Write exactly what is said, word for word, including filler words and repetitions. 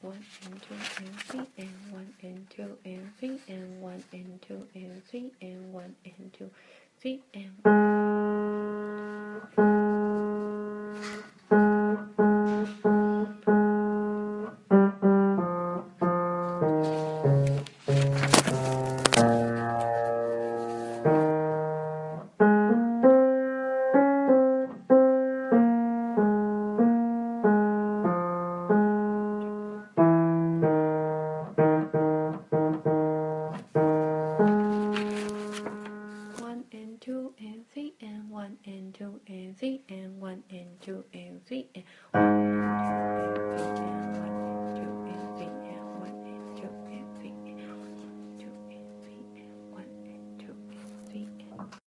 one and two and three and one and two and three and one and two and three and one and two, three and one and two and three and one and two and three and one and two and three and one.